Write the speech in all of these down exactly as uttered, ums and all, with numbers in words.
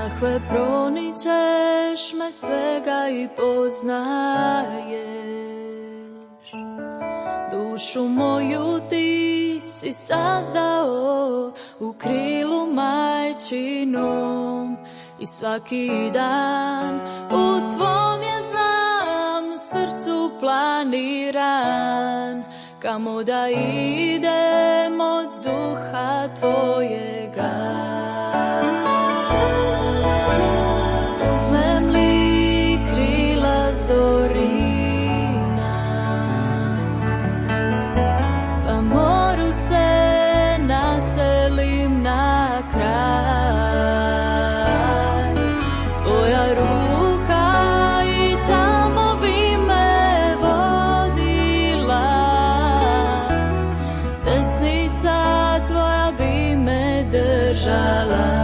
Jahve, proničeš me svega i poznaješ. Dušu moju ti si sazdao u krilu majčinom i svaki dan u tvom je znam srcu planiran, kamo da idem od duha tvojega. Uzmem li krila zorina, pa moru se naselim na kraj. Tvoja ruka i tamo bi me vodila, desnica tvoja bi me držala.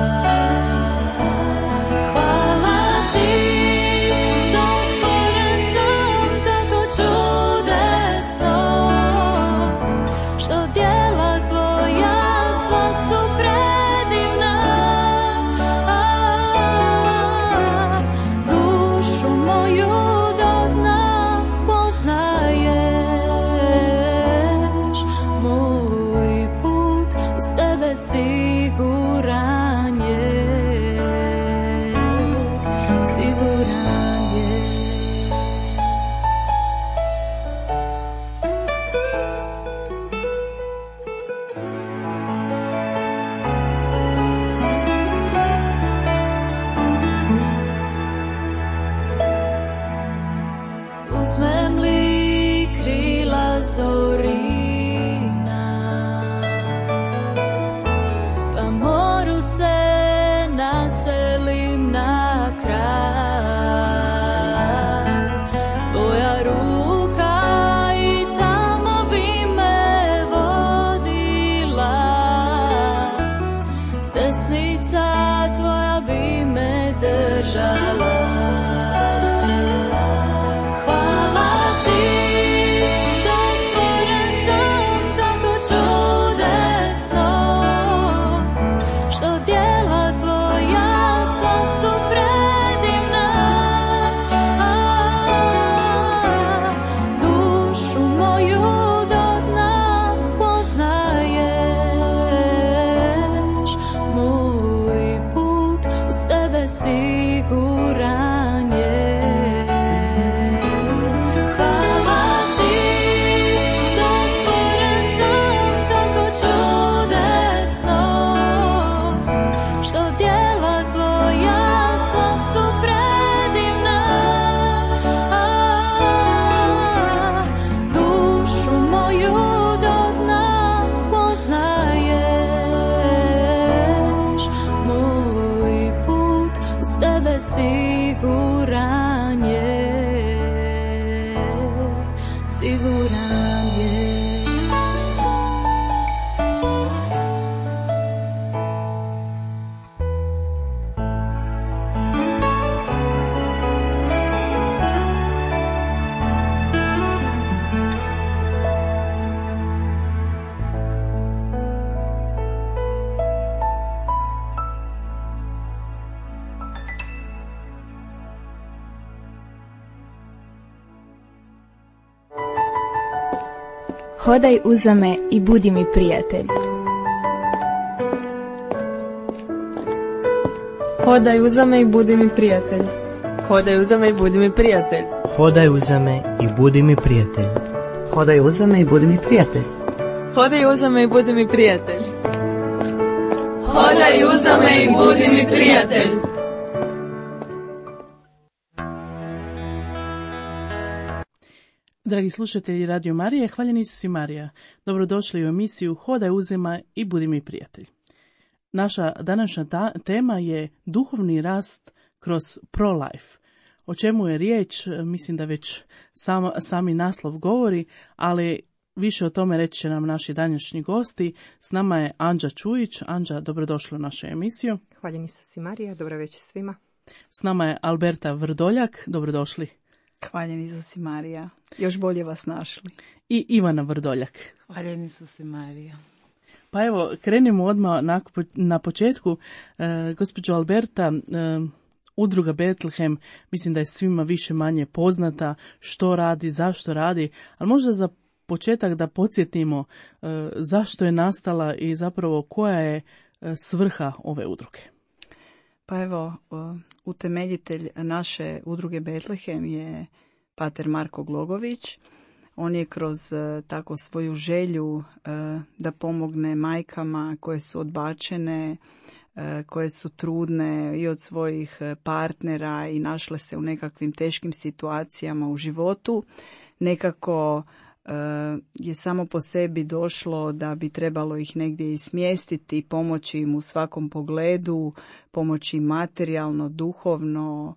Uzmem li krila zorina, pa moru se naselim na kraj. Tvoja ruka i tamo bi me vodila, desnica tvoja bi me držala. Hodaj uza me i budi mi prijatelj. Hodaj uza me i budi mi prijatelj. Hodaj uza me i budi mi prijatelj. Hodaj uza me i budi mi prijatelj. Hodaj uza me i budi mi prijatelj. Hodaj uza me i budi mi prijatelj. Hodaj uza me i budi mi prijatelj. Dragi slušatelji Radio Marije, hvaljeni Isus i Marija. Dobrodošli u emisiju Hodaj uza me i budi mi prijatelj. Naša današnja ta, tema je duhovni rast kroz pro-life. O čemu je riječ, mislim da već sam, sami naslov govori, ali više o tome reći će nam naši današnji gosti. S nama je Anđa Čujić. Anđa, dobrodošla u našu emisiju. Hvaljeni Isus i Marija, dobro večer svima. S nama je Alberta Vrdoljak, dobrodošli. Hvaljeni Isus i Marija, još bolje vas našli. I Ivana Vrdoljak. Hvaljeni Isus i Marija. Pa evo, krenimo odmah na, na početku. E, gospođo Alberta, e, Udruga Betlehem, mislim da je svima više manje poznata što radi, zašto radi, ali možda za početak da podsjetimo e, zašto je nastala i zapravo koja je e, svrha ove udruge. Pa evo, utemeljitelj naše udruge Betlehem je pater Marko Glogović. On je kroz tako svoju želju da pomogne majkama koje su odbačene, koje su trudne i od svojih partnera i našle se u nekakvim teškim situacijama u životu, nekako je samo po sebi došlo da bi trebalo ih negdje i smjestiti, pomoći im u svakom pogledu, pomoći materijalno, duhovno,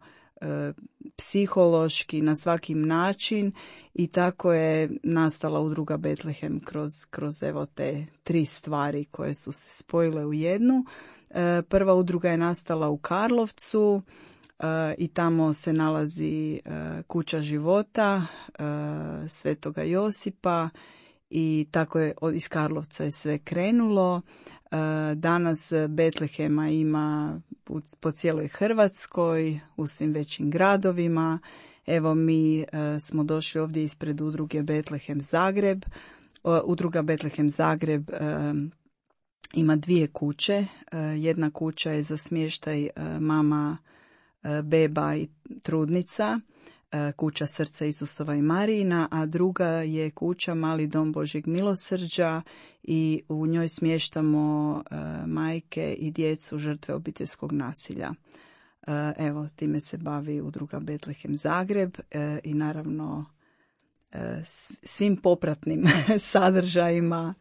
psihološki, na svakim način, i tako je nastala udruga Betlehem kroz, kroz evo te tri stvari koje su se spojile u jednu. Prva udruga je nastala u Karlovcu i tamo se nalazi kuća života Svetoga Josipa i tako je iz Karlovca je sve krenulo. Danas Betlehema ima po cijeloj Hrvatskoj, u svim većim gradovima. Evo mi smo došli ovdje ispred udruge Betlehem Zagreb. Udruga Betlehem Zagreb ima dvije kuće. Jedna kuća je za smještaj mama, beba i trudnica, kuća Srca Isusova i Marijina, a druga je kuća Mali dom Božjeg milosrđa i u njoj smještamo majke i djecu žrtve obiteljskog nasilja. Evo, time se bavi udruga Betlehem Zagreb i naravno svim popratnim sadržajima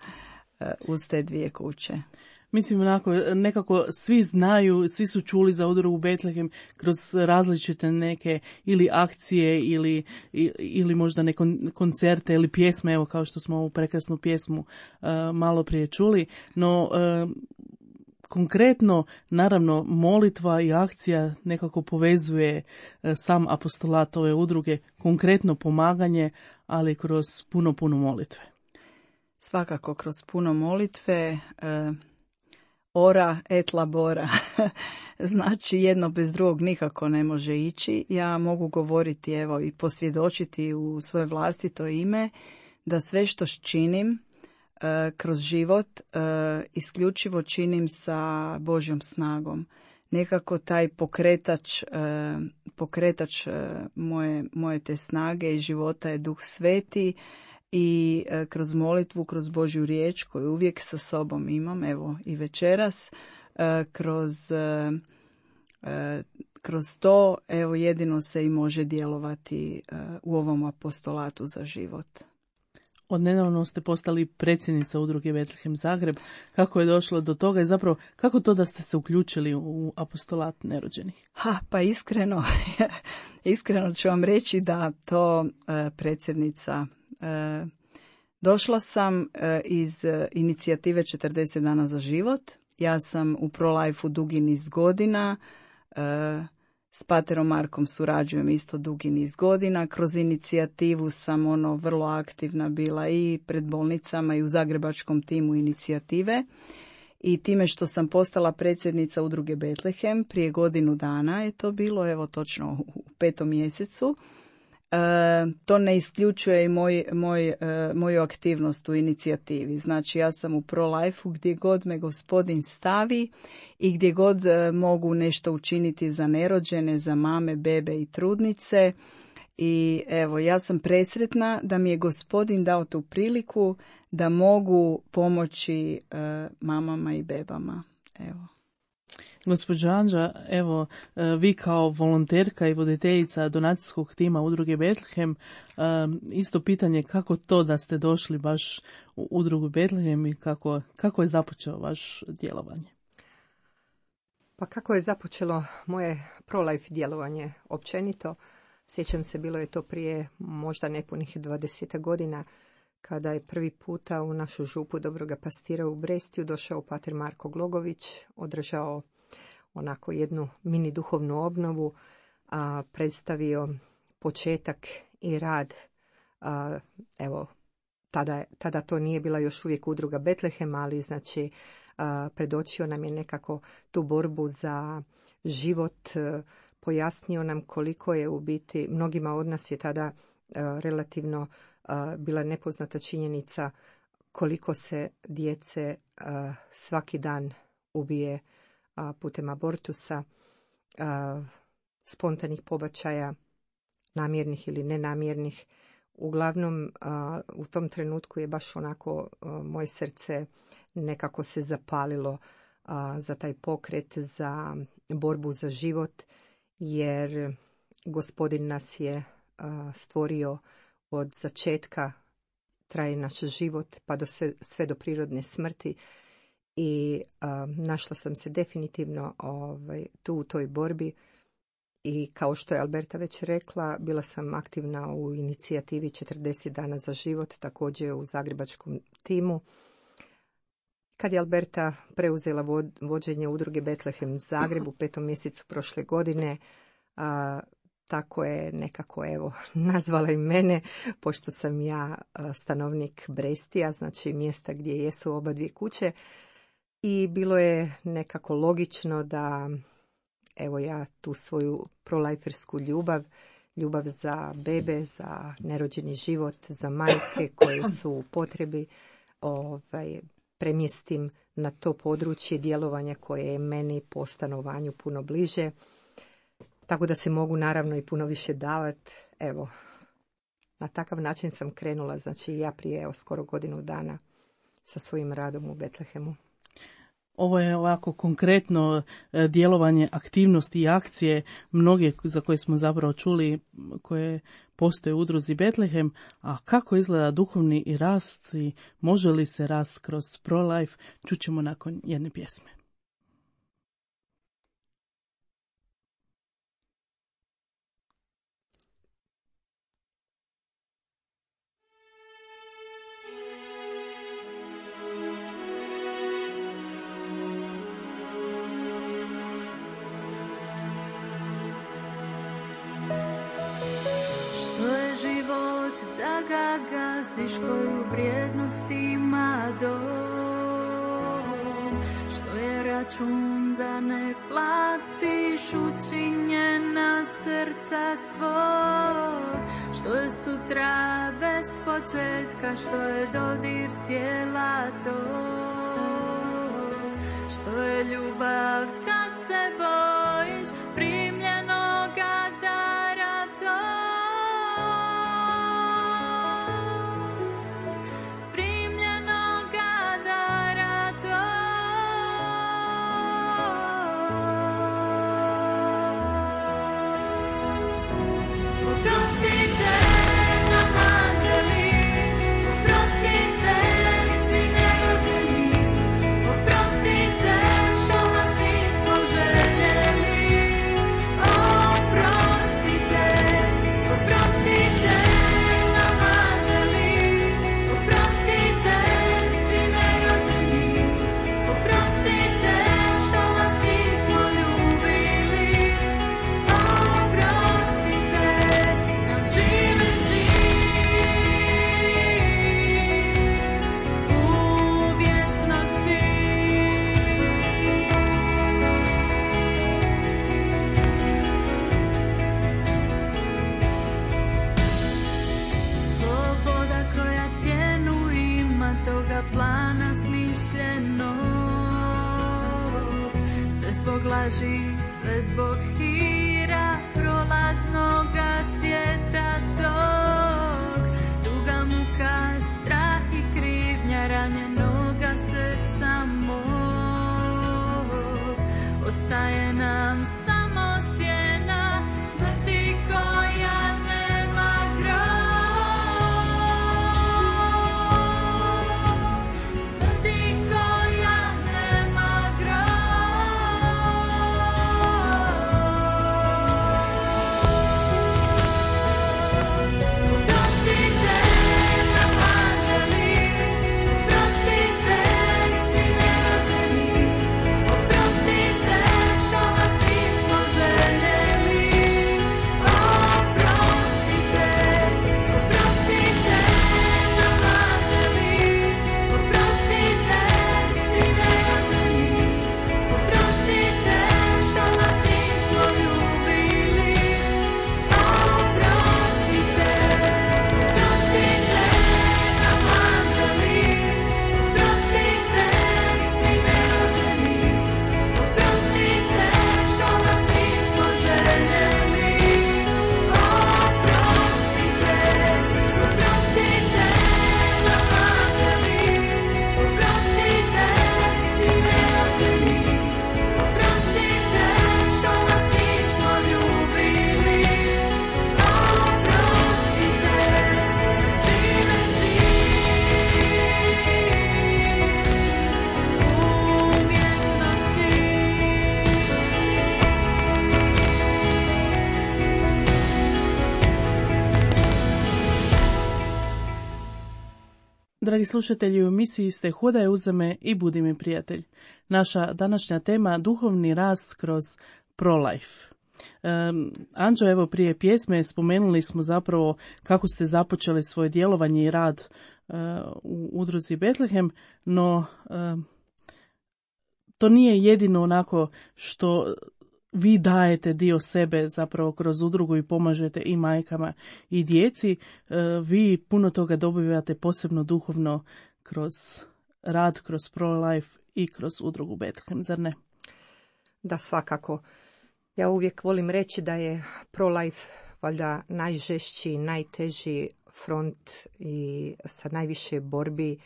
uz te dvije kuće. Mislim, onako, nekako svi znaju, svi su čuli za udrugu Betlehem kroz različite neke ili akcije ili, ili možda neke koncerte ili pjesme, evo kao što smo ovu prekrasnu pjesmu uh, malo prije čuli, no uh, konkretno, naravno, molitva i akcija nekako povezuje uh, sam apostolat ove udruge, konkretno pomaganje, ali kroz puno, puno molitve. Svakako kroz puno molitve, uh... ora et labora, znači jedno bez drugog nikako ne može ići. Ja mogu govoriti evo i posvjedočiti u svoje vlastito ime da sve što činim uh, kroz život uh, isključivo činim sa Božjom snagom. Nekako taj pokretač, uh, pokretač uh, moje, moje te snage i života je Duh Sveti. I e, kroz molitvu, kroz Božju riječ koju uvijek sa sobom imam, evo i večeras, e, kroz, e, e, kroz to evo jedino se i može djelovati e, u ovom apostolatu za život. Odnedavno ste postali predsjednica udruge Betlehem Zagreb. Kako je došlo do toga i zapravo kako to da ste se uključili u apostolat nerođenih? Ha, pa iskreno, iskreno ću vam reći da to e, predsjednica E, došla sam e, iz inicijative četrdeset dana za život. Ja sam u ProLife-u dugi niz godina, e, s paterom Markom surađujem isto dugi niz godina. Kroz inicijativu sam ono vrlo aktivna bila i pred bolnicama i u zagrebačkom timu inicijative. I time što sam postala predsjednica udruge Betlehem prije godinu dana je to bilo, evo točno u petom mjesecu. E, to ne isključuje i moj, moj, e, moju aktivnost u inicijativi. Znači ja sam u ProLife-u gdje god me Gospodin stavi i gdje god e, mogu nešto učiniti za nerođene, za mame, bebe i trudnice. I evo, ja sam presretna da mi je Gospodin dao tu priliku da mogu pomoći e, mamama i bebama. Evo. Gospođo Anđa, evo, vi kao volonterka i voditeljica donacijskog tima udruge Betlehem, isto pitanje kako to da ste došli baš u udrugu Betlehem i kako, kako je započeo vaš djelovanje? Pa kako je započelo moje ProLife djelovanje općenito? Sjećam se, bilo je to prije možda nepunih dvadeset godina, kada je prvi puta u našu župu Dobroga Pastira u Brestiju došao pater Marko Glogović, održao onako jednu mini duhovnu obnovu, a, predstavio početak i rad a, evo tada, tada to nije bila još uvijek udruga Betlehem, ali znači predočio nam je nekako tu borbu za život, pojasnio nam koliko je u biti, mnogima od nas je tada relativno bila nepoznata činjenica koliko se djece svaki dan ubije putem abortusa, spontanih pobačaja, namjernih ili nenamjernih. Uglavnom, u tom trenutku je baš onako moje srce nekako se zapalilo za taj pokret, za borbu za život, jer Gospodin nas je stvorio od začetka, traje naš život pa do sve, sve do prirodne smrti i našla sam se definitivno ovaj, tu u toj borbi. I kao što je Alberta već rekla, bila sam aktivna u inicijativi četrdeset dana za život, također u zagrebačkom timu. Kad je Alberta preuzela vođenje udruge Betlehem Zagreb u petom mjesecu prošle godine, a, tako je nekako evo nazvala i mene, pošto sam ja stanovnik Brestija, znači mjesta gdje jesu oba dvije kuće. I bilo je nekako logično da evo ja tu svoju prolajfersku ljubav, ljubav za bebe, za nerođeni život, za majke koje su u potrebi, ovaj, premjestim na to područje djelovanja koje je meni po stanovanju puno bliže. Tako da se mogu naravno i puno više davati. Evo, na takav način sam krenula, znači ja prije evo, skoro godinu dana sa svojim radom u Betlehemu. Ovo je ovako konkretno djelovanje, aktivnosti i akcije, mnoge za koje smo zapravo čuli, koje postoje u udruzi Betlehem, a kako izgleda duhovni i rast i može li se rast kroz ProLife, čućemo nakon jedne pjesme. Da ga gaziš, koju vrijednost ima dom, što je račun da ne platiš učinjena srca svog, što je sutra bez početka, što je dodir tijela tog, što je ljubav kad se bojiš primljenoga dara tog. Laži, sve zbog hira prolaznoga svijeta tog, tuga, muka, strah i krivnja ranjenoga srca mog. Ostaje nam samo sjena smrti koja nema grob, smrti koja nema grob. Oprostite, što vas nismo Dragi slušatelji, u emisiji ste Hodaj uza me i budi mi prijatelj. Naša današnja tema duhovni rast kroz pro-life. Um, Anđo, evo prije pjesme spomenuli smo zapravo kako ste započeli svoje djelovanje i rad uh, u udruzi Betlehem, no uh, to nije jedino onako što vi dajete dio sebe zapravo kroz udrugu i pomažete i majkama i djeci. Uh, vi puno toga dobivate posebno duhovno kroz rad, kroz pro-life i kroz udrugu Betlehem, zar ne? Da, svakako. Ja uvijek volim reći da je pro-life valjda najžešći, najteži front i sa najviše borbi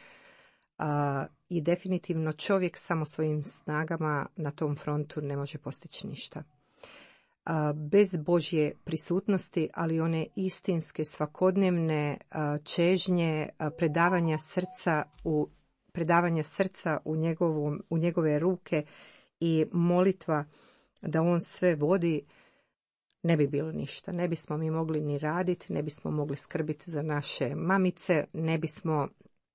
a, i definitivno čovjek samo svojim snagama na tom frontu ne može postići ništa. A, bez Božje prisutnosti, ali one istinske, svakodnevne a, čežnje, a, predavanja srca u predavanja srca u, njegovom, u njegove ruke i molitva da on sve vodi, ne bi bilo ništa. Ne bismo mi mogli ni raditi, ne bismo mogli skrbiti za naše mamice, ne bismo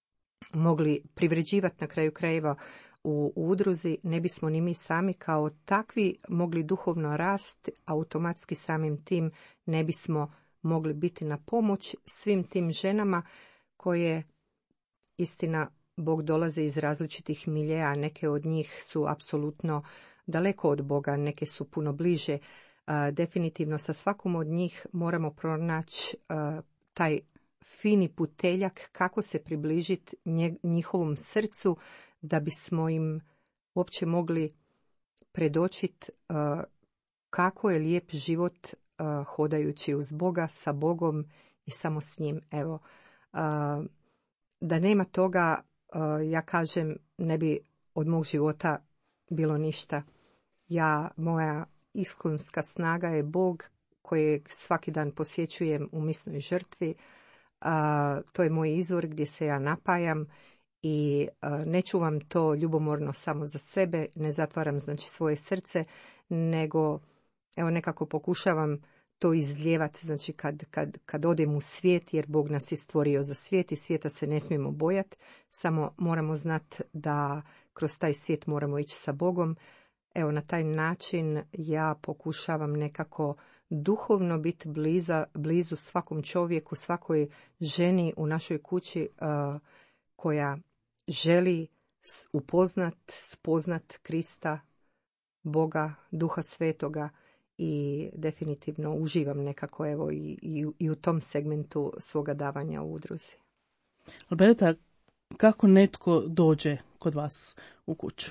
mogli privređivati na kraju krajeva u udruzi, ne bismo ni mi sami kao takvi mogli duhovno rasti, automatski samim tim ne bismo mogli biti na pomoć svim tim ženama koje, istina, Bog dolaze iz različitih miljeja, neke od njih su apsolutno daleko od Boga, neke su puno bliže. A, definitivno sa svakom od njih moramo pronaći a, taj fini puteljak kako se približiti njihovom srcu da bismo im uopće mogli predočiti a, kako je lijep život a, hodajući uz Boga, sa Bogom i samo s njim. Evo, a, da nema toga, a, ja kažem, ne bi od mog života bilo ništa. Ja, moja iskonska snaga je Bog kojeg svaki dan posjećujem u misnoj žrtvi. A, to je moj izvor gdje se ja napajam i a, ne čuvam to ljubomorno samo za sebe, ne zatvaram znači svoje srce, nego evo nekako pokušavam to izljevati, znači kad, kad, kad odem u svijet, jer Bog nas je stvorio za svijet i svijeta se ne smijemo bojati, samo moramo znati da kroz taj svijet moramo ići sa Bogom. Evo, na taj način ja pokušavam nekako duhovno biti bliza, blizu svakom čovjeku, svakoj ženi u našoj kući uh, koja želi upoznat, spoznat Krista, Boga, Duha Svetoga i definitivno uživam nekako evo i, i, i u tom segmentu svoga davanja u udruzi. Alberta, kako netko dođe kod vas u kuću?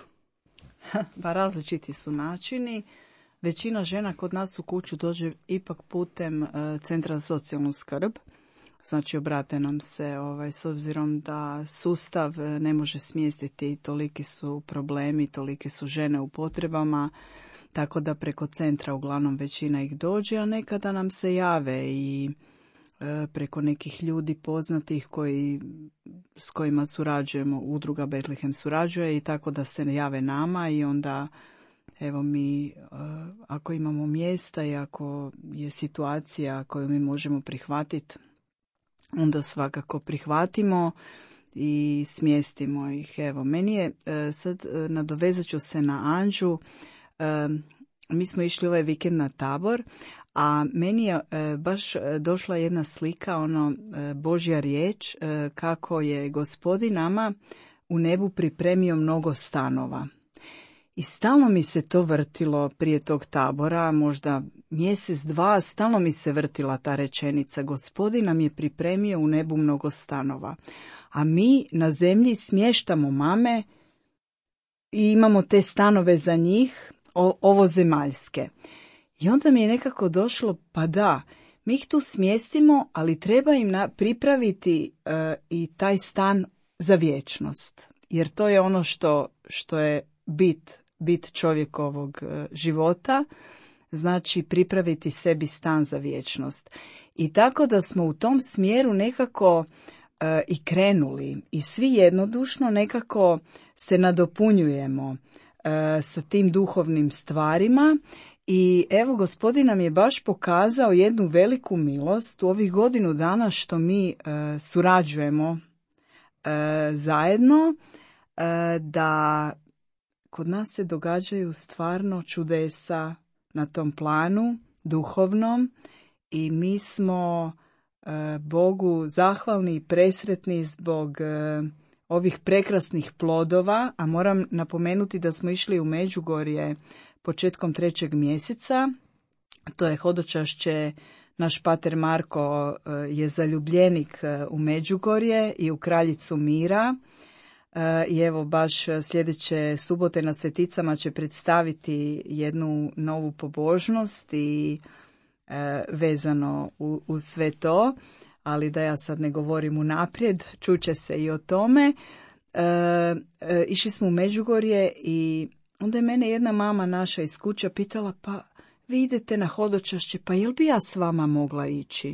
Pa različiti su načini. Većina žena kod nas u kuću dođe ipak putem uh, Centra za socijalnu skrb. Znači obrate nam se ovaj, s obzirom da sustav ne može smjestiti, toliki su problemi, tolike su žene u potrebama, tako da preko centra uglavnom većina ih dođe, a nekada nam se jave i e, preko nekih ljudi poznatih koji, s kojima surađujemo, udruga Betlehem surađuje i tako da se jave nama i onda evo mi, e, ako imamo mjesta i ako je situacija koju mi možemo prihvatiti, onda svakako prihvatimo i smjestimo ih. Evo, meni je, e, sad e, nadovezat ću se na Anđu, e, mi smo išli ovaj vikend na Tabor, a meni je e, baš došla jedna slika, ono, e, Božja riječ, e, kako je Gospodin nama u nebu pripremio mnogo stanova. I stalno mi se to vrtilo prije tog tabora, možda mjesec, dva, stalno mi se vrtila ta rečenica. Gospodin nam je pripremio u nebu mnogo stanova. A mi na zemlji smještamo mame i imamo te stanove za njih, o, ovozemaljske. I onda mi je nekako došlo, pa da, mi ih tu smjestimo, ali treba im na, pripraviti uh, i taj stan za vječnost. Jer to je ono što, što je bit, bit čovjekovog uh, života, znači pripraviti sebi stan za vječnost. I tako da smo u tom smjeru nekako uh, i krenuli i svi jednodušno nekako se nadopunjujemo uh, sa tim duhovnim stvarima. I evo, Gospodin nam je baš pokazao jednu veliku milost u ovih godinu dana što mi uh, surađujemo zajedno, e, da kod nas se događaju stvarno čudesa na tom planu, duhovnom, i mi smo e, Bogu zahvalni i presretni zbog e, ovih prekrasnih plodova, a moram napomenuti da smo išli u Međugorje početkom trećeg mjeseca. To je hodočašće, naš pater Marko je zaljubljenik u Međugorje i u Kraljicu Mira. I evo baš sljedeće subote na Sveticama će predstaviti jednu novu pobožnost i vezano uz sve to, ali da ja sad ne govorim unaprijed, čuće se i o tome. E, e, išli smo u Međugorje i onda je mene jedna mama naša iz kuća pitala, pa vi idete na hodočašće, pa jel bi ja s vama mogla ići?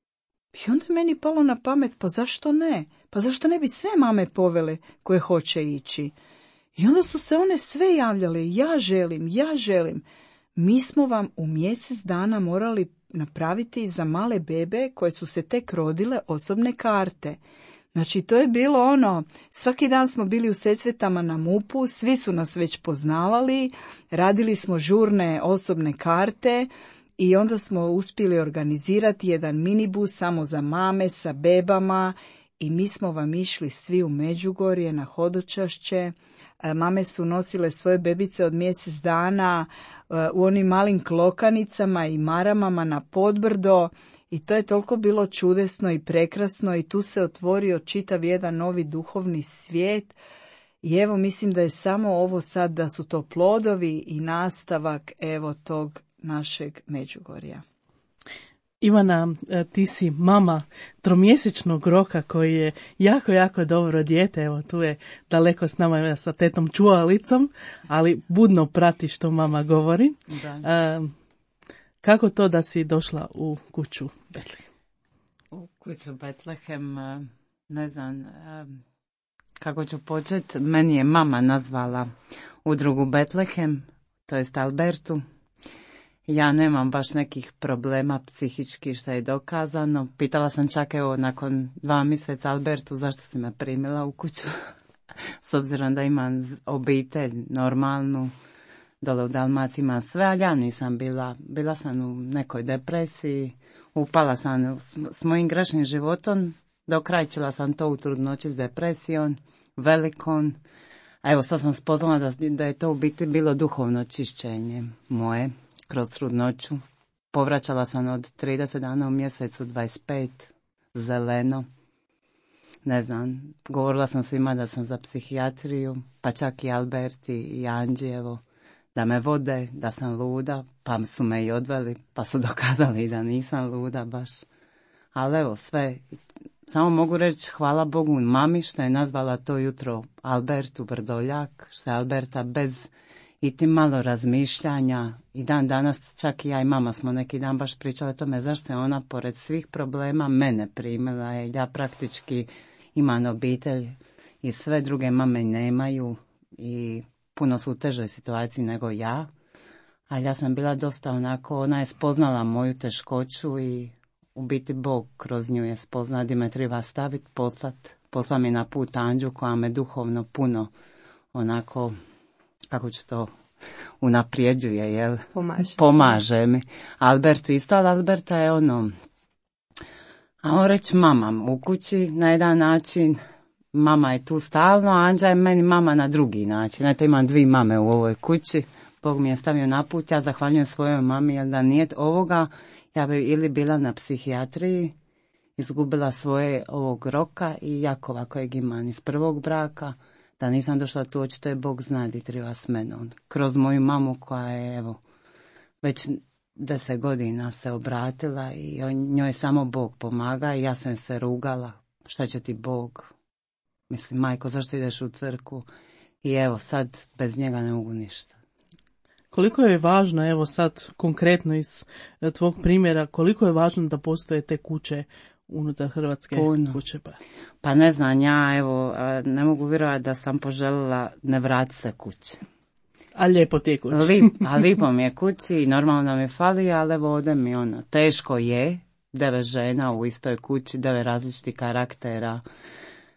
I onda je meni palo na pamet, pa zašto ne? Pa zašto ne bi sve mame povele koje hoće ići? I onda su se one sve javljale, ja želim, ja želim. Mi smo vam u mjesec dana morali napraviti za male bebe koje su se tek rodile osobne karte. Znači, to je bilo ono, svaki dan smo bili u Sesvetama na MUP-u, svi su nas već poznavali, radili smo žurne osobne karte i onda smo uspjeli organizirati jedan minibus samo za mame sa bebama i mi smo vam išli svi u Međugorje na hodočašće. Mame su nosile svoje bebice od mjesec dana u onim malim klokanicama i maramama na podbrdo i to je toliko bilo čudesno i prekrasno i tu se otvorio čitav jedan novi duhovni svijet i evo mislim da je samo ovo sad da su to plodovi i nastavak evo tog našeg Međugorja. Ivana, ti si mama tromjesečnog Roka koji je jako, jako dobro dijete. Evo, tu je daleko s nama sa tetom čuvalicom, ali budno prati što mama govori. Da. Uh, kako to da si došla u kuću Betlehem? U kuću Betlehem, ne znam kako ću početi. Meni je mama nazvala udrugu Betlehem, to jest Albertu. Ja nemam baš nekih problema psihički što je dokazano. Pitala sam čak evo nakon dva mjeseca Albertu zašto si me primila u kuću. S obzirom da imam obitelj normalnu, dole u Dalmaciji imam sve, ali ja nisam bila. Bila sam u nekoj depresiji, upala sam s mojim grešnim životom, dokrajčila sam to u trudnoći s depresijom, velikom. A evo sad sam spoznala da, da je to u biti bilo duhovno čišćenje moje. Kroz trudnoću. Povraćala sam od trideset dana u mjesecu, dvadeset pet, zeleno. Ne znam, govorila sam svima da sam za psihijatriju, pa čak i Alberti i Anđi, evo, da me vode, da sam luda, pa su me i odveli, pa su dokazali da nisam luda baš. Ali evo, sve, samo mogu reći hvala Bogu mami što je nazvala to jutro Albertu Vrdoljak, što je Alberta bez i ti malo razmišljanja i dan danas čak i ja i mama smo neki dan baš pričali o tome zašto je ona pored svih problema mene primila jer ja praktički imam obitelj i sve druge mame nemaju i puno su u težoj situaciji nego ja, ali ja sam bila dosta onako, ona je spoznala moju teškoću i u biti Bog kroz nju je spoznao gdje me treba staviti, poslat, posla mi na put Anđu koja me duhovno puno onako, kako ću to unaprijeđuje, jel? Pomaže. Pomaže mi. Albertu isto, ali Alberta je ono, a on reći mama u kući na jedan način, mama je tu stalno, a Anđa je meni mama na drugi način. Eto, imam dvije mame u ovoj kući, Bog mi je stavio na put, ja zahvaljujem svojoj mami, jer da nije ovoga, ja bi ili bila na psihijatriji, izgubila svoje ovog Roka i Jakova kojeg imam iz prvog braka, da nisam došla tu, očito je Bog zna di treba s menom. Kroz moju mamu koja je, evo, već deset godina se obratila i on, njoj samo Bog pomaga i ja sam se rugala. Šta će ti Bog? Mislim, majko, zašto ideš u crkvu? I evo, sad bez njega ne mogu ništa. Koliko je važno, evo sad konkretno iz tvog primjera, koliko je važno da postoje te kuće unutar Hrvatske Puno. kuće? Pa. pa ne znam, ja evo, ne mogu vjerovati da sam poželjela ne vratiti se kući. A lijepo ti je kući. Lip, a lipo mi je kući i normalno mi fali, ali evo ovdje mi ono, teško je, devet žena u istoj kući, devet različitih karaktera.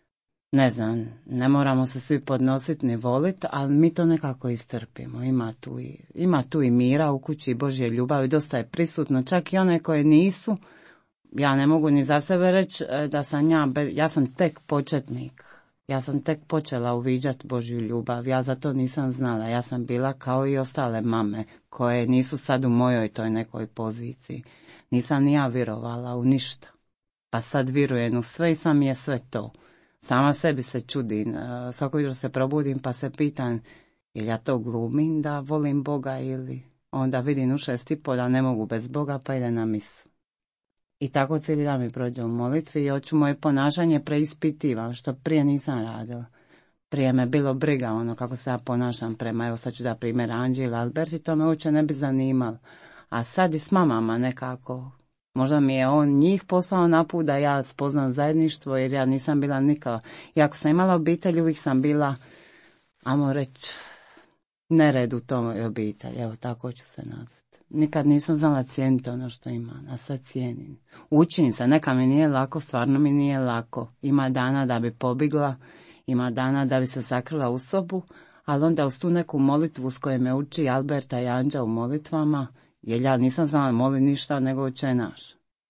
ne znam, ne moramo se svi podnositi ni voliti, ali mi to nekako istrpimo. Ima tu i, ima tu i mira u kući i Božje ljubavi, dosta je prisutno, čak i one koje nisu. Ja ne mogu ni za sebe reći da sam ja, ja sam tek početnik. Ja sam tek počela uviđati Božju ljubav, ja za to nisam znala. Ja sam bila kao i ostale mame koje nisu sad u mojoj toj nekoj poziciji. Nisam ni ja vjerovala u ništa. Pa sad vjerujem u sve i sam je sve to. Sama sebi se čudim, svako jutro se probudim pa se pitam ili ja to glumim da volim Boga ili onda vidim u šest i pol da ne mogu bez Boga pa idem na misu. I tako cijeli dan mi prođe u molitvi i hoću moje ponašanje preispitivam, što prije nisam radila. Prije me bilo briga ono kako se ja ponašam prema, evo sad ću da primjer Anđela, Albert i to me uopće ne bi zanimalo. A sad i s mamama nekako, možda mi je on njih poslao na put da ja spoznam zajedništvo jer ja nisam bila nikada. I ako sam imala obitelj uvijek sam bila, ajmo reći, nered u toj obitelji, evo tako ću se nazvati. Nikad nisam znala cijeniti ono što imam, a sad cijenim. Učim se, neka mi nije lako, stvarno mi nije lako. Ima dana da bi pobjegla, ima dana da bi se sakrila u sobu, ali onda uz tu neku molitvu s koje me uči Alberta i Anđa u molitvama, jer ja nisam znala moli ništa nego oče naš.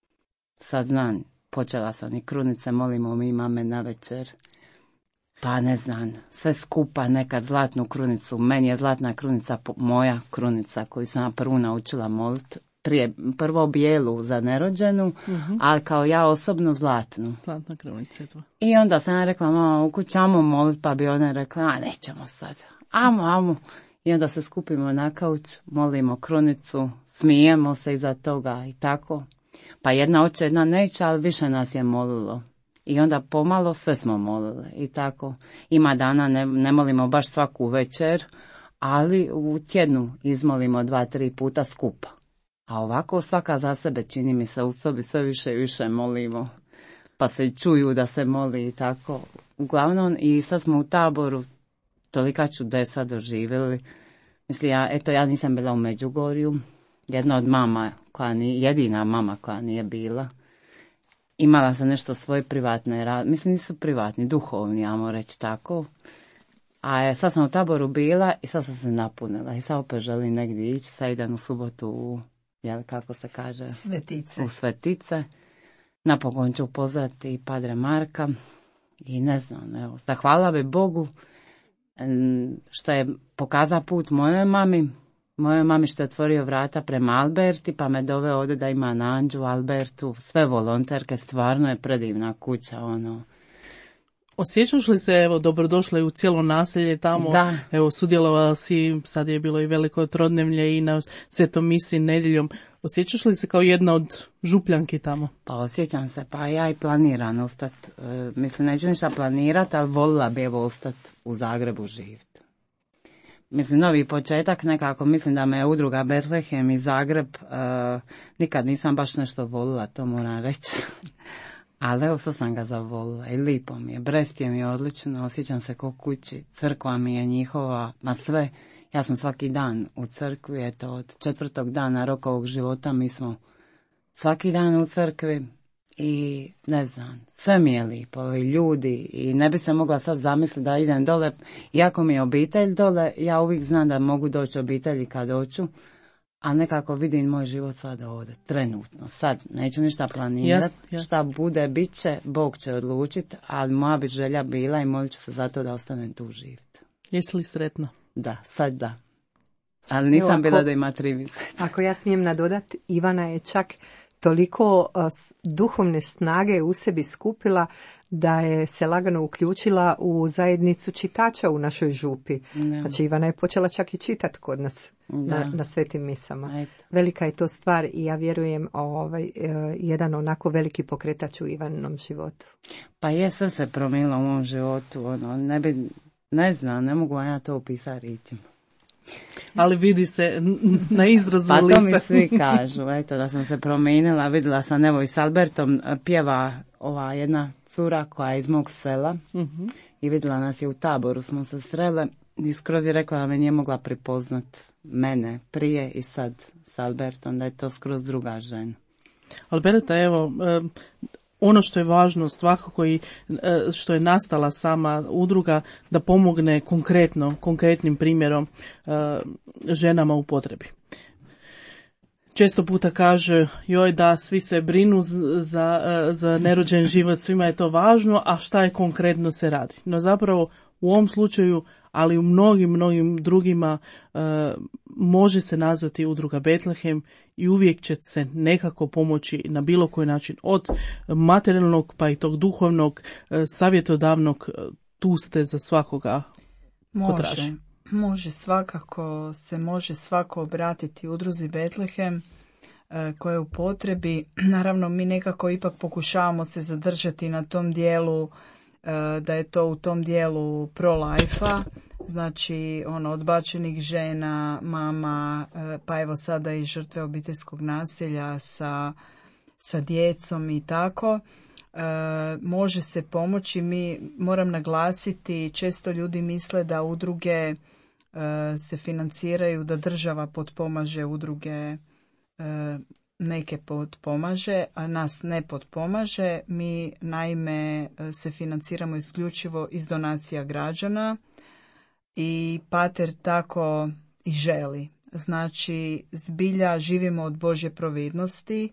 Sad znam, počela sam i krunice, molimo mi mame na večer. Pa ne znam, sve skupa nekad zlatnu krunicu. Meni je zlatna krunica moja krunica koju sam ja prvu naučila moliti. Prije, prvo bijelu za nerođenu, uh-huh. ali kao ja osobno zlatnu. Zlatna krunica je to. I onda sam ja rekla, mama, u kući amo moliti, pa bi ona rekla, a nećemo sad. Amo, amo. I onda se skupimo na kauč, molimo krunicu, smijemo se iza toga i tako. Pa jedna oče, jedna neće, ali više nas je molilo. I onda pomalo sve smo molili i tako. Ima dana ne, ne molimo baš svaku večer, ali u tjednu izmolimo dva, tri puta skupa. A ovako svaka za sebe čini mi se u sobi sve više i više molimo. Pa se čuju da se moli i tako. Uglavnom i sad smo u taboru tolika čudesa doživjeli. Mislim, ja, eto ja nisam bila u Međugorju. Jedna od mama, koja nije, jedina mama koja nije bila. Imala sam nešto svoje privatne, mislim nisu privatni, duhovni, ajmo reći tako. A sad sam u taboru bila i sad sam se napunila i sad opet želim negdje ići, sad idem u subotu u, jel, kako se kaže? Svetice. U Svetice. Napokon ću upoznati Padre Marka i ne znam, evo, zahvala bi Bogu što je pokazao put mojoj mami, mojoj mami što je otvorio vrata prema Alberti, pa me doveo ovdje da ima Anđu, Albertu, sve volonterke, stvarno je predivna kuća, ono. Osjećaš li se, evo, dobrodošla u cijelo naselje tamo, da. Evo, sudjelovala si, sad je bilo i veliko trodnevlje i na svetom misi nedjeljom, osjećaš li se kao jedna od župljanki tamo? Pa osjećam se, pa ja i planiram ostati, e, mislim, neću ništa planirati, ali volila bi evo ostati u Zagrebu živjeti. Mislim, novi početak nekako, mislim da me udruga Betlehem i Zagreb, uh, nikad nisam baš nešto volila, to moram reći. Ali evo, sad sam ga zavolila i lipo mi je. Brest je mi je odlično, osjećam se ko kući, crkva mi je njihova, ma sve. Ja sam svaki dan u crkvi, eto, od četvrtog dana rokovog života mi smo svaki dan u crkvi. I ne znam, sve mi je lipo, i ljudi, i ne bi se mogla sad zamisliti da idem dole, iako mi je obitelj dole, ja uvijek znam da mogu doći obitelji kad doću, a nekako vidim moj život sada ovdje, trenutno, sad neću ništa planirati, yes, yes. šta bude, bit će, Bog će odlučiti, ali moja bi želja bila i molit ću se zato da ostanem tu živjeti. Jesi li sretna? Da, sad da. Ali nisam Evo, bila ako, da ima tri mjeseca. Ako ja smijem nadodati, Ivana je čak toliko uh, duhovne snage u sebi skupila da je se lagano uključila u zajednicu čitača u našoj župi. Ne. Znači Ivana je počela čak i čitati kod nas na, na svetim misama. Eto. Velika je to stvar i ja vjerujem ovaj, uh, jedan onako veliki pokretač u Ivaninom životu. Pa je sve se promijenilo u mom životu. Ono, ne, bi, ne znam, ne mogu ja to opisati ričima. Ali vidi se na izrazu pa lica. Pa to mi svi kažu, eto da sam se promijenila, vidjela sam evo i s Albertom pjeva ova jedna cura koja je iz mog sela uh-huh. i vidjela nas je u taboru, smo se srele i skroz je rekla da me nije mogla prepoznat mene prije i sad s Albertom, da je to skroz druga žena. Alberta, evo, ono što je važno svakako i što je nastala sama udruga da pomogne konkretno, konkretnim primjerom ženama u potrebi. Često puta kaže, joj da svi se brinu za, za nerođen život, svima je to važno, a šta je konkretno se radi. No zapravo u ovom slučaju, ali u mnogim, mnogim drugima e, može se nazvati udruga Betlehem i uvijek će se nekako pomoći na bilo koji način od materijalnog pa i tog duhovnog, e, savjetodavnog, tu ste za svakoga potraži. Može, može svakako, se može svako obratiti udruzi Betlehem e, koja je u potrebi. Naravno mi nekako ipak pokušavamo se zadržati na tom dijelu da je to u tom dijelu pro-life-a, znači ono, odbačenih žena, mama, pa evo sada i žrtve obiteljskog nasilja sa, sa djecom i tako. E, može se pomoći. Mi, moram naglasiti, često ljudi misle da udruge e, se financiraju, da država potpomaže udruge, e, neke potpomaže, a nas ne potpomaže. Mi naime se financiramo isključivo iz donacija građana i Pater tako i želi. Znači, zbilja živimo od Božje providnosti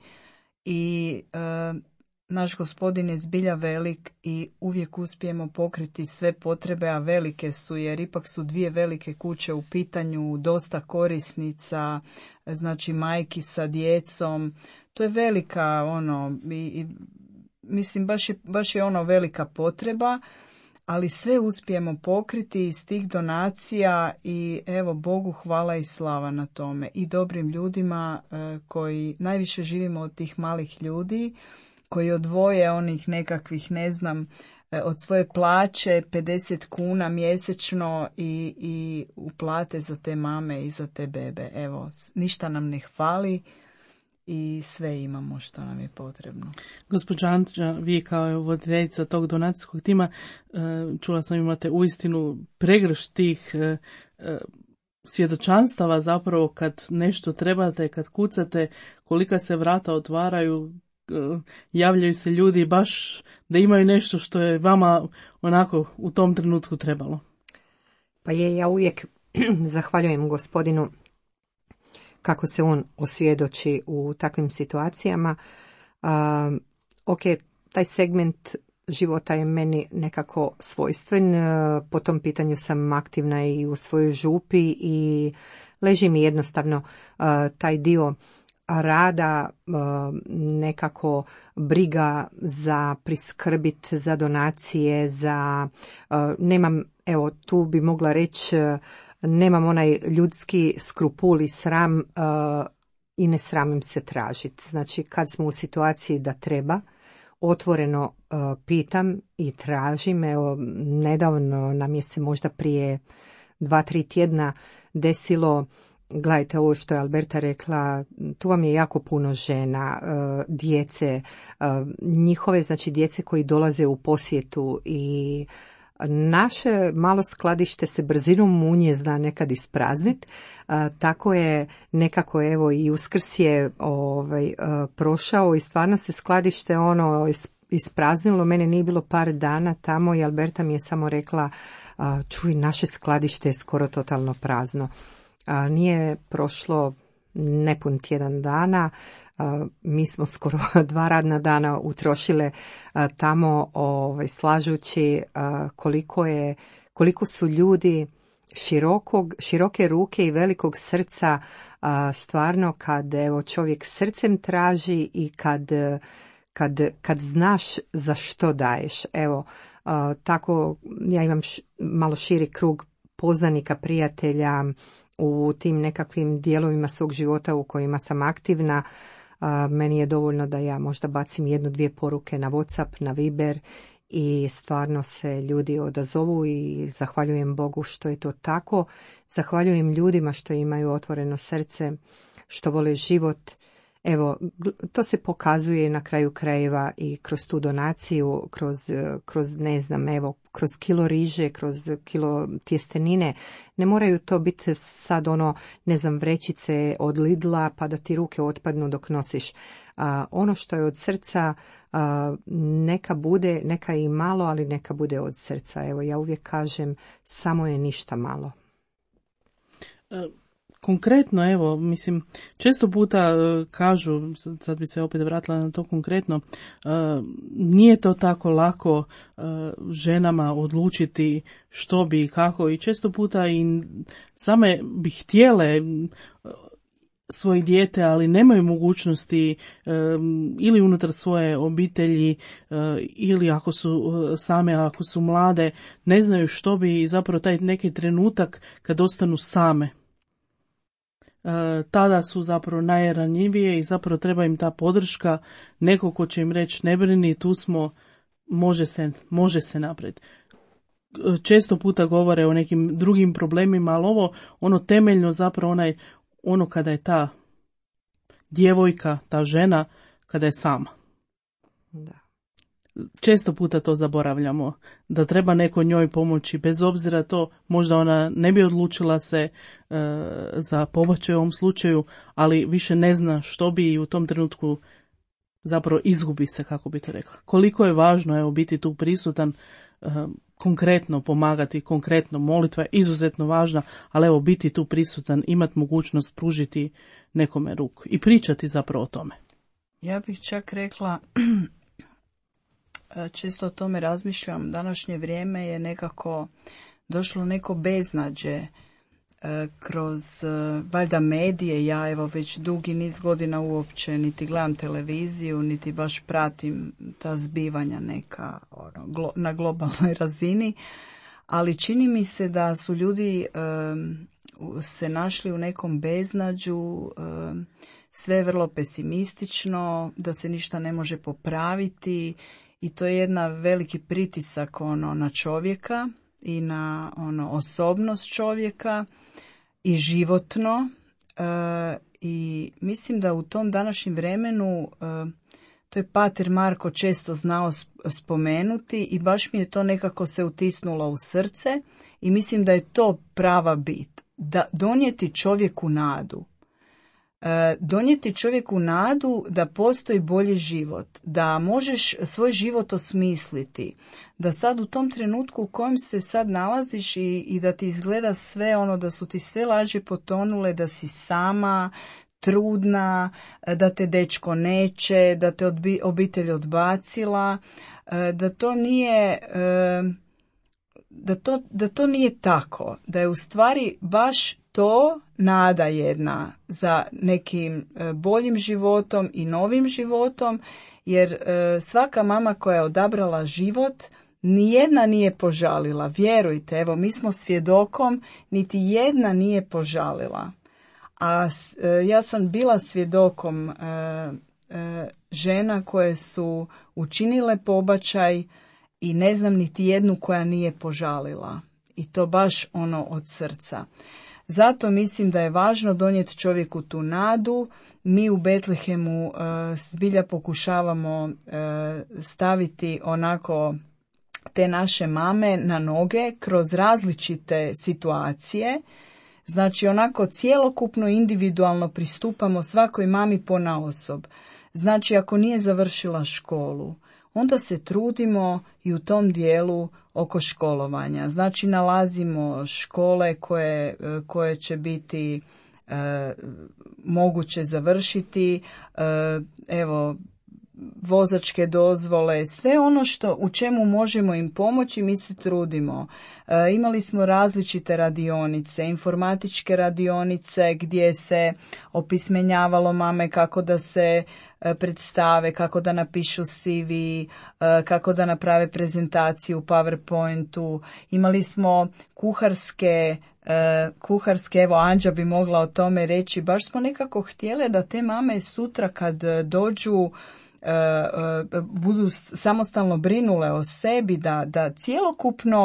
i e, naš Gospodin je zbilja velik i uvijek uspijemo pokriti sve potrebe, a velike su, jer ipak su dvije velike kuće u pitanju, dosta korisnica, znači majki sa djecom. To je velika, ono, i, i, mislim, baš je, baš je ono velika potreba, ali sve uspijemo pokriti iz tih donacija i evo, Bogu hvala i slava na tome. I dobrim ljudima e, koji najviše živimo od tih malih ljudi, koji odvoje onih nekakvih, ne znam, od svoje plaće pedeset kuna mjesečno i, i uplate za te mame i za te bebe. Evo, ništa nam ne hvali i sve imamo što nam je potrebno. Gospođa Anđa, vi kao voditeljica tog donacijskog tima, čula sam imate uistinu pregršt tih svjedočanstava zapravo kad nešto trebate, kad kucate, kolika se vrata otvaraju, javljaju se ljudi baš da imaju nešto što je vama onako u tom trenutku trebalo. Pa je, ja uvijek zahvaljujem Gospodinu kako se on osvjedoči u takvim situacijama. Uh, ok, taj segment života je meni nekako svojstven. Uh, po tom pitanju sam aktivna i u svojoj župi i leži mi jednostavno uh, taj dio rada, nekako briga za priskrbit, za donacije, za nemam, evo tu bi mogla reći, nemam onaj ljudski skrupul i sram i ne sramim se tražiti. Znači kad smo u situaciji da treba, otvoreno pitam i tražim. Evo, nedavno nam je se možda prije dva, tri tjedna desilo. Gledajte, ovo što je Alberta rekla, tu vam je jako puno žena, djece, njihove, znači djece koji dolaze u posjetu i naše malo skladište se brzinom munje zna nekad ispraznit, tako je nekako, evo, i Uskrs je ovaj, prošao i stvarno se skladište ono ispraznilo. Mene nije bilo par dana tamo i Alberta mi je samo rekla, čuj, naše skladište je skoro totalno prazno. A, nije prošlo nepun tjedan dana, a, mi smo skoro dva radna dana utrošile a, tamo ovaj, slažući a, koliko je, koliko su ljudi širokog, široke ruke i velikog srca, a, stvarno kad evo, čovjek srcem traži i kad, kad, kad znaš za što daješ. Evo, a, tako ja imam š, malo širi krug poznanika, prijatelja u tim nekakvim dijelovima svog života u kojima sam aktivna. A, meni je dovoljno da ja možda bacim jednu, dvije poruke na WhatsApp, na Viber i stvarno se ljudi odazovu i zahvaljujem Bogu što je to tako. Zahvaljujem ljudima što imaju otvoreno srce, što vole život Evo, to se pokazuje na kraju krajeva i kroz tu donaciju, kroz, kroz ne znam, evo, kroz kilo riže, kroz kilo tjestenine. Ne moraju to biti sad ono, ne znam, vrećice od Lidla pa da ti ruke otpadnu dok nosiš. A, ono što je od srca, a, neka bude, neka i malo, ali neka bude od srca. Evo, ja uvijek kažem, samo je ništa malo. E, konkretno, evo, mislim, često puta uh, kažu, sad bi se opet vratila na to konkretno, uh, nije to tako lako uh, ženama odlučiti što bi i kako, i često puta i same bi htjele uh, svoje dijete, ali nemaju mogućnosti um, ili unutar svoje obitelji uh, ili ako su uh, same, ako su mlade, ne znaju što bi, i zapravo taj neki trenutak kad ostanu same. Uh, tada su zapravo najranjivije i zapravo treba im ta podrška, neko ko će im reći ne brini, tu smo, može se, može se naprijed. Uh, često puta govore o nekim drugim problemima, ali ovo, ono temeljno zapravo onaj, ono kada je ta djevojka, ta žena, kada je sama. Da. Često puta to zaboravljamo, da treba neko njoj pomoći, bez obzira to, možda ona ne bi odlučila se e, za pobačaj u ovom slučaju, ali više ne zna što bi, i u tom trenutku zapravo izgubi se, kako bi to rekla. Koliko je važno, evo, biti tu prisutan, e, konkretno pomagati, konkretno, molitva je izuzetno važna, ali evo, biti tu prisutan, imati mogućnost pružiti nekome ruku i pričati zapravo o tome. Ja bih čak rekla, često o tome razmišljam, današnje vrijeme je nekako došlo neko beznađe kroz valjda medije. Ja evo već dugi niz godina uopće niti gledam televiziju, niti baš pratim ta zbivanja neka ono, glo, na globalnoj razini, ali čini mi se da su ljudi um, se našli u nekom beznađu, um, sve je vrlo pesimistično, da se ništa ne može popraviti. I to je jedna veliki pritisak ono na čovjeka i na ono osobnost čovjeka i životno. E, I mislim da u tom današnjem vremenu, e, to je pater Marko često znao spomenuti i baš mi je to nekako se utisnulo u srce i mislim da je to prava bit. Da donijeti čovjeku nadu. Donijeti čovjeku nadu da postoji bolji život, da možeš svoj život osmisliti, da sad u tom trenutku u kojem se sad nalaziš i, i da ti izgleda sve ono, da su ti sve lađe potonule, da si sama, trudna, da te dečko neće, da te odbi, obitelj odbacila, da to nije... Da to, da to nije tako, da je u stvari baš to nada jedna za nekim boljim životom i novim životom, jer svaka mama koja je odabrala život, nijedna nije požalila. Vjerujte, evo, mi smo svjedokom, niti jedna nije požalila. A ja sam bila svjedokom žena koje su učinile pobačaj, i ne znam niti jednu koja nije požalila. I to baš ono od srca. Zato mislim da je važno donijeti čovjeku tu nadu. Mi u Betlehemu uh, zbilja pokušavamo uh, staviti onako te naše mame na noge kroz različite situacije. Znači onako cjelokupno individualno pristupamo svakoj mami ponaosob. Znači ako nije završila školu, onda se trudimo i u tom dijelu oko školovanja. Znači nalazimo škole koje, koje će biti e, moguće završiti, e, evo, vozačke dozvole, sve ono što u čemu možemo im pomoći, mi se trudimo. E, imali smo različite radionice, informatičke radionice gdje se opismenjavalo mame kako da se e, predstave, kako da napišu C V, e, kako da naprave prezentaciju u PowerPointu. Imali smo kuharske e, kuharske, evo Anđa bi mogla o tome reći, baš smo nekako htjele da te mame sutra kad dođu budu samostalno brinule o sebi, da, da cjelokupno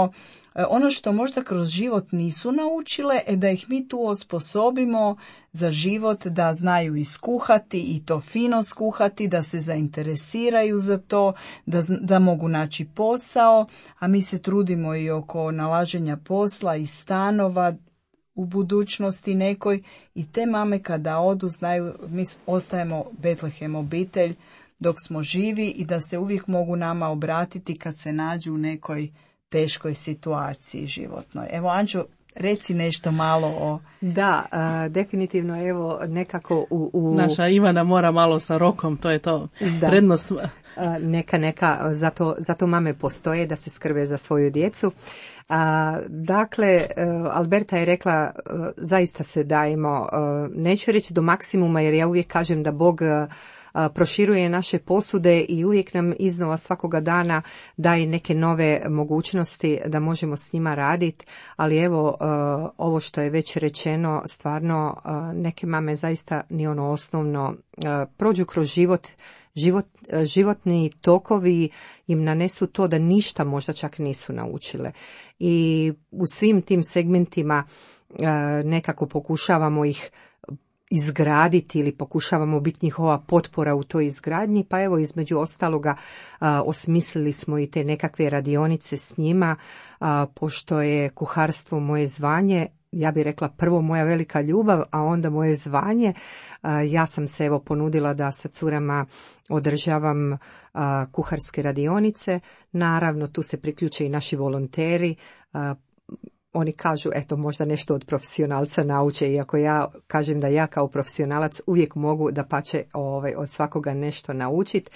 ono što možda kroz život nisu naučile je da ih mi tu osposobimo za život, da znaju iskuhati i to fino skuhati, da se zainteresiraju za to, da, da mogu naći posao, a mi se trudimo i oko nalaženja posla i stanova u budućnosti nekoj, i te mame kada odu znaju, mi ostajemo Betlehem obitelj dok smo živi i da se uvijek mogu nama obratiti kad se nađu u nekoj teškoj situaciji životnoj. Evo, Anđo, reci nešto malo o... Da, a, definitivno, evo, nekako u, u... Naša Ivana mora malo sa rokom, to je to. Da. Prednost. A, neka, neka, zato, zato mame postoje da se skrbe za svoju djecu. A, dakle, Alberta je rekla, zaista se dajemo, neću reći do maksimuma, jer ja uvijek kažem da Bog proširuje naše posude i uvijek nam iznova svakoga dana daje neke nove mogućnosti da možemo s njima raditi, ali evo, ovo što je već rečeno, stvarno neke mame zaista ni ono osnovno prođu kroz život, život, životni tokovi im nanesu to da ništa možda čak nisu naučile. I u svim tim segmentima nekako pokušavamo ih izgraditi ili pokušavamo biti njihova potpora u toj izgradnji, pa evo između ostaloga a, osmislili smo i te nekakve radionice s njima, a, pošto je kuharstvo moje zvanje, ja bih rekla prvo moja velika ljubav, a onda moje zvanje. A, ja sam se evo ponudila da sa curama održavam a, kuharske radionice, naravno tu se priključe i naši volonteri. a, Oni kažu, eto, možda nešto od profesionalca nauče, iako ja kažem da ja kao profesionalac uvijek mogu da pače ovaj, od svakoga nešto naučiti.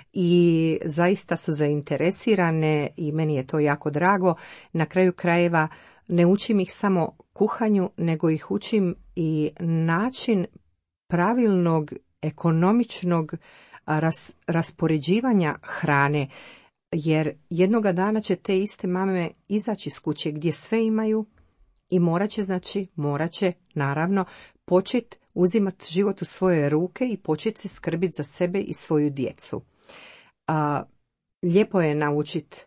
I zaista su zainteresirane i meni je to jako drago. Na kraju krajeva ne učim ih samo kuhanju, nego ih učim i način pravilnog, ekonomičnog ras, raspoređivanja hrane. Jer jednoga dana će te iste mame izaći iz kuće gdje sve imaju i morat će, znači, morat će naravno početi uzimati život u svoje ruke i početi se skrbiti za sebe i svoju djecu. A, lijepo je naučiti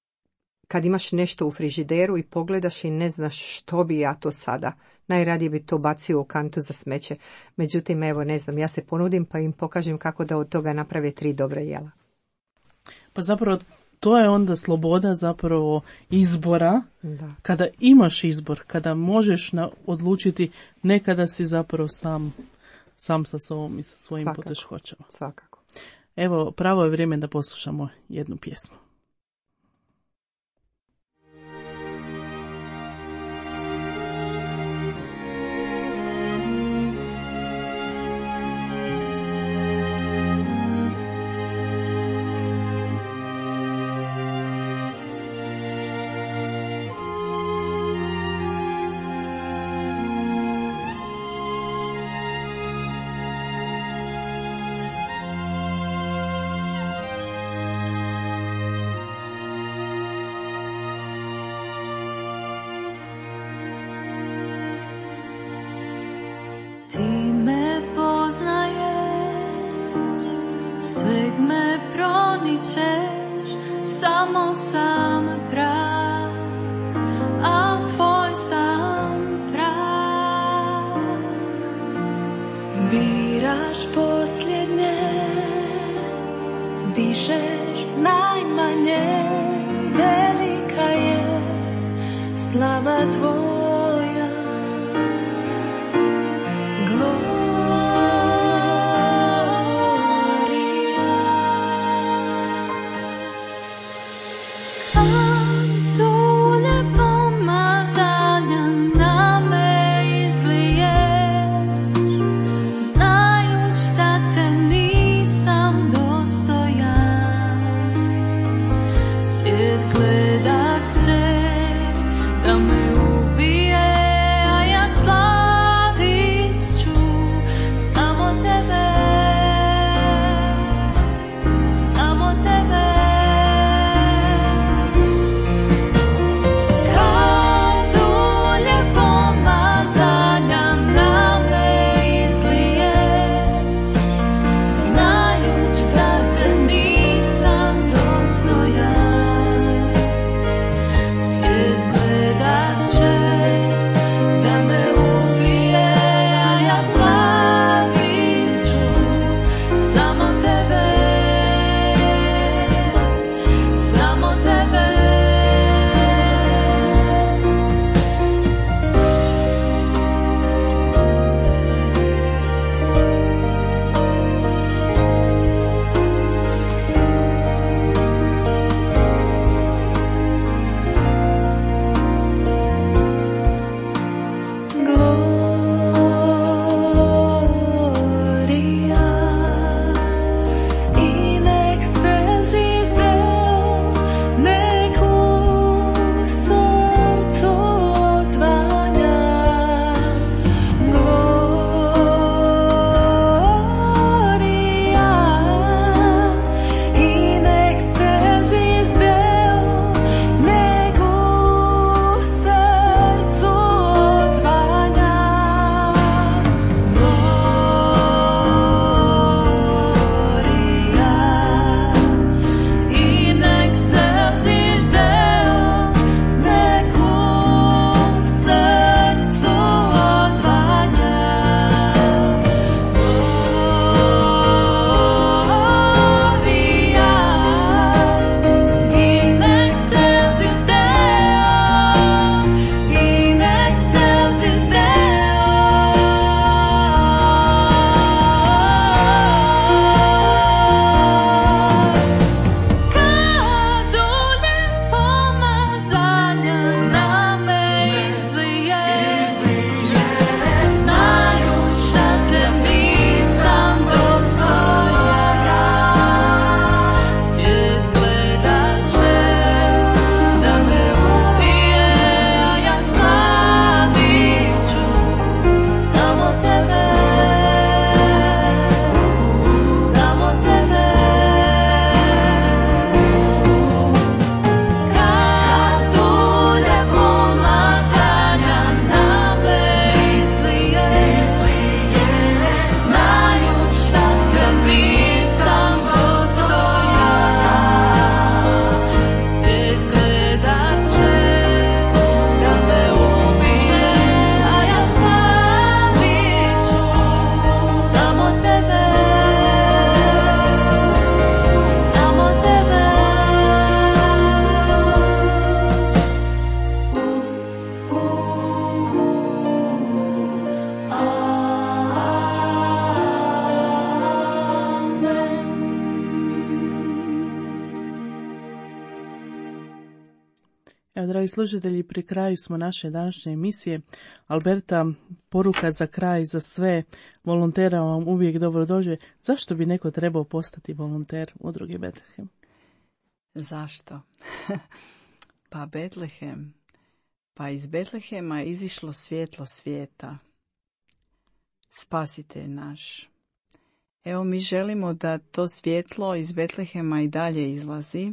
kad imaš nešto u frižideru i pogledaš i ne znaš što bi ja to sada. Najradije bi to bacio u kantu za smeće. Međutim, evo, ne znam, ja se ponudim pa im pokažem kako da od toga naprave tri dobra jela. Pa zapravo to je onda sloboda zapravo izbora, da. Kada imaš izbor, kada možeš na, odlučiti, nekada si zapravo sam, sam sa sobom i sa svojim Svakako. poteškoćama. Svakako. Evo, pravo je vrijeme da poslušamo jednu pjesmu. Samo sam prav, a tvoj sam prav. Biraš posljednje, dižeš najmanje, velika je slava tvoja. Svijet gledat će da me ubije. Evo, dragi slušatelji, pri kraju smo naše današnje emisije. Alberta, poruka za kraj, za sve volontera vam uvijek dobro dođe. Zašto bi neko trebao postati volonter udruge Betlehem? Zašto? Pa Betlehem. Pa iz Betlehema je izišlo svjetlo svijeta. Spasitelj naš. Evo, mi želimo da to svjetlo iz Betlehema i dalje izlazi.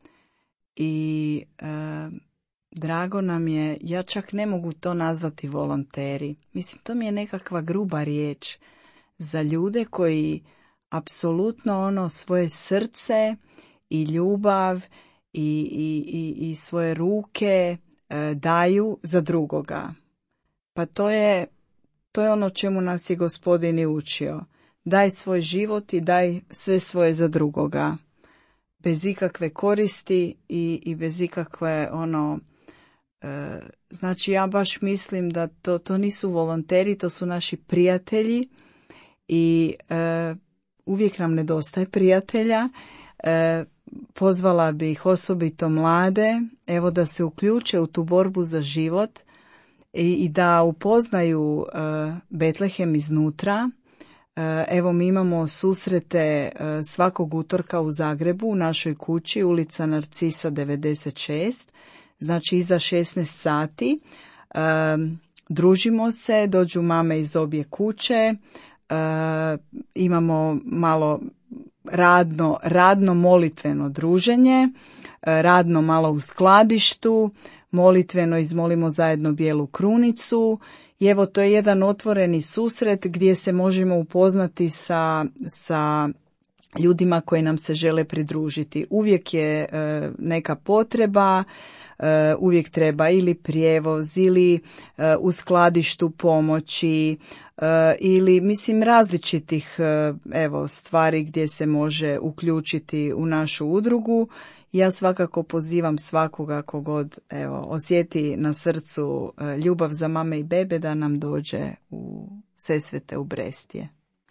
I e, drago nam je, ja čak ne mogu to nazvati volonteri. Mislim, to mi je nekakva gruba riječ za ljude koji apsolutno ono svoje srce i ljubav i, i, i, i svoje ruke e, daju za drugoga. Pa to je, to je ono čemu nas je Gospodin i učio. Daj svoj život i daj sve svoje za drugoga. Bez ikakve koristi i, i bez ikakve ono... E, znači ja baš mislim da to, to nisu volonteri, to su naši prijatelji i e, uvijek nam nedostaje prijatelja. E, pozvala bih osobito mlade, evo, da se uključe u tu borbu za život i, i da upoznaju e, Betlehem iznutra. Evo, mi imamo susrete svakog utorka u Zagrebu, u našoj kući, ulica Narcisa devedeset šest, znači iza šesnaest sati. Družimo se, dođu mame iz obje kuće, imamo malo radno, radno molitveno druženje, radno malo u skladištu, molitveno izmolimo zajedno bijelu krunicu. I evo, to je jedan otvoreni susret gdje se možemo upoznati sa, sa ljudima koji nam se žele pridružiti. Uvijek je e, neka potreba, e, uvijek treba ili prijevoz, ili e, u skladištu pomoći, e, ili mislim različitih e, evo, stvari gdje se može uključiti u našu udrugu. Ja svakako pozivam svakoga kogod evo, osjeti na srcu ljubav za mame i bebe da nam dođe u Sesvete u Brestije.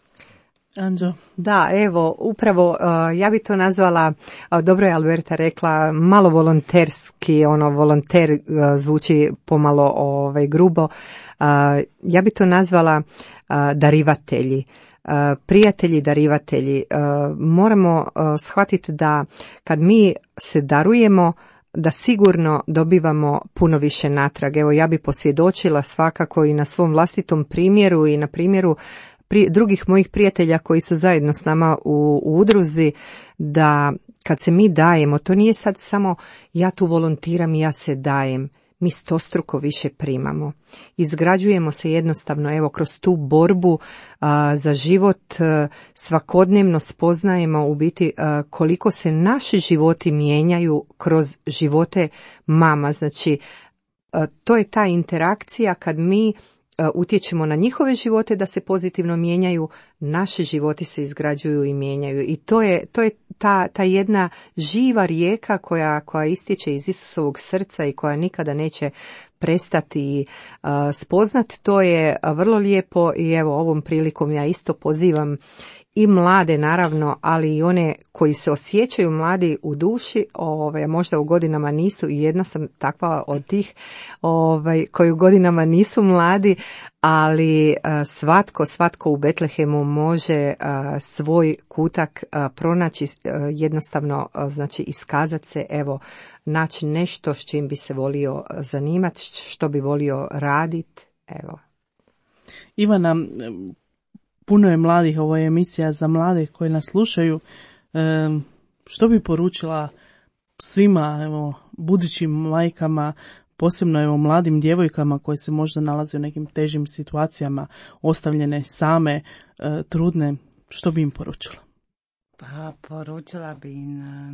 Anđo. Da, evo, upravo uh, ja bi to nazvala, uh, dobro je Alberta rekla, malo volonterski, ono volonter uh, zvuči pomalo ovaj, grubo. Uh, ja bi to nazvala uh, darivatelji. Uh, prijatelji, darivatelji. Uh, moramo uh, shvatiti da kad mi se darujemo, da sigurno dobivamo puno više natrag. Evo, ja bi posvjedočila svakako i na svom vlastitom primjeru i na primjeru pri, drugih mojih prijatelja koji su zajedno s nama u, u udruzi, da kad se mi dajemo, to nije sad samo ja tu volontiram i ja se dajem. Mi stostruko više primamo. Izgrađujemo se jednostavno, evo, kroz tu borbu a, za život a, svakodnevno spoznajemo u biti a, koliko se naši životi mijenjaju kroz živote mama. Znači, a, to je ta interakcija kad mi a, utječemo na njihove živote da se pozitivno mijenjaju, naši životi se izgrađuju i mijenjaju. I to je, to je ta, ta jedna živa rijeka koja, koja istječe iz Isusovog srca i koja nikada neće prestati uh, spoznat. To je vrlo lijepo i evo, ovom prilikom ja isto pozivam i mlade naravno, ali i one koji se osjećaju mladi u duši, ovaj, možda u godinama nisu, i jedna sam takva od tih ovaj, koji u godinama nisu mladi, ali uh, svatko, svatko u Betlehemu može uh, svoj kutak uh, pronaći, uh, jednostavno uh, znači iskazati se, evo, naći nešto s čim bi se volio zanimati, što bi volio raditi, evo. Ivana, puno je mladih, ovo je emisija za mlade koji nas slušaju. E, što bi poručila svima, evo, budućim majkama, posebno evo mladim djevojkama koje se možda nalaze u nekim težim situacijama, ostavljene same, e, trudne, što bi im poručila? Pa poručila bi na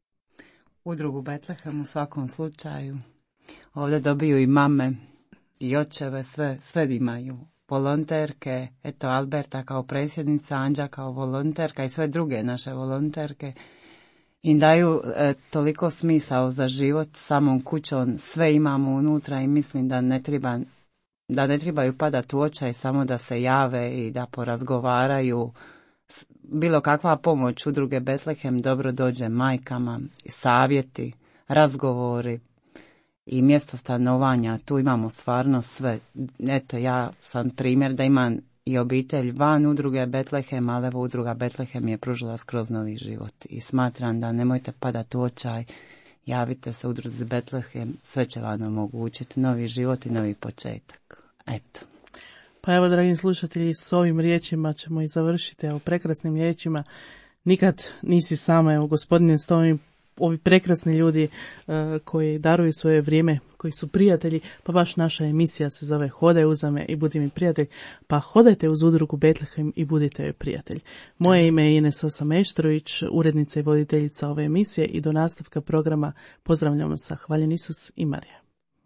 udrugu Betlehem u svakom slučaju. Ovdje dobiju i mame i očeve, sve, sve imaju. Volonterke, eto Alberta kao predsjednica, Anđa kao volonterka i sve druge naše volonterke. I daju e, toliko smisao za život samom kućom, sve imamo unutra i mislim da ne treba, da ne trebaju padati u očaj, samo da se jave i da porazgovaraju. Bilo kakva pomoć udruge Betlehem dobro dođe majkama, savjeti, razgovori i mjesto stanovanja, tu imamo stvarno sve. Eto, ja sam primjer da imam i obitelj van udruge Betlehem, ali evo udruga Betlehem je pružila skroz novi život i smatram da nemojte padati u očaj, javite se udruzi Betlehem, sve će vam omogućiti novi život i novi početak. Eto. Pa evo, dragi slušatelji, s ovim riječima ćemo i završiti, evo, prekrasnim riječima. Nikad nisi sama, evo, gospodine, s ovim, ovi prekrasni ljudi uh, koji daruju svoje vrijeme, koji su prijatelji, pa baš naša emisija se zove Hodaj uza me i budi mi prijatelj, pa hodajte uz udrugu Betlehem i budite joj prijatelj. Moje ime je Ines Osa-Meštrović, urednica i voditeljica ove emisije, i do nastavka programa pozdravljamo sa Hvaljen Isus i Marija.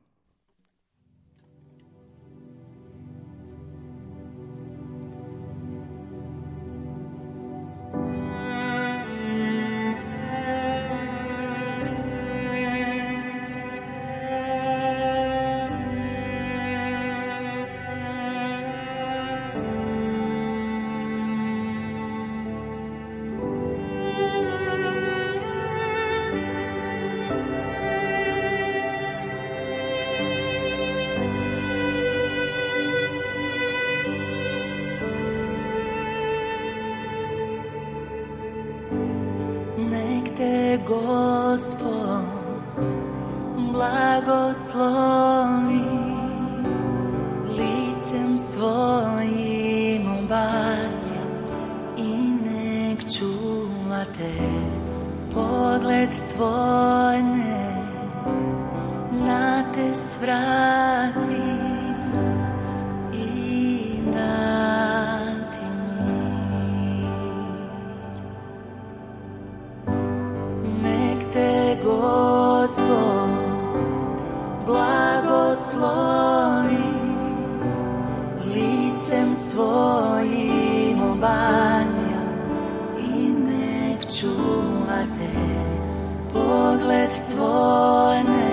Gospod blagoslovi, licem svojim obasja i nek čuva te, pogled svoj nek na te svrati i dati mir. Nek te Gospod blagoslovi, licem svojim obasja i nek čuva te, pogled svoj nek